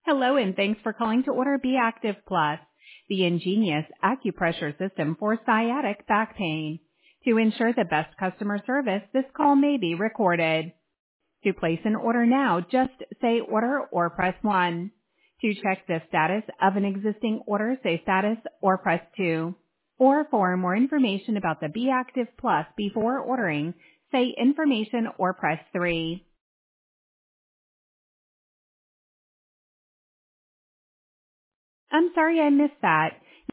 Hello, and thanks for calling to order Be Active Plus, the ingenious acupressure system for sciatic back pain. To ensure the best customer service, this call may be recorded. To place an order now, just say order or press 1. To check the status of an existing order, say status or press 2. Or for more information about the Be Active Plus before ordering, say information or press 3. I'm sorry I missed that.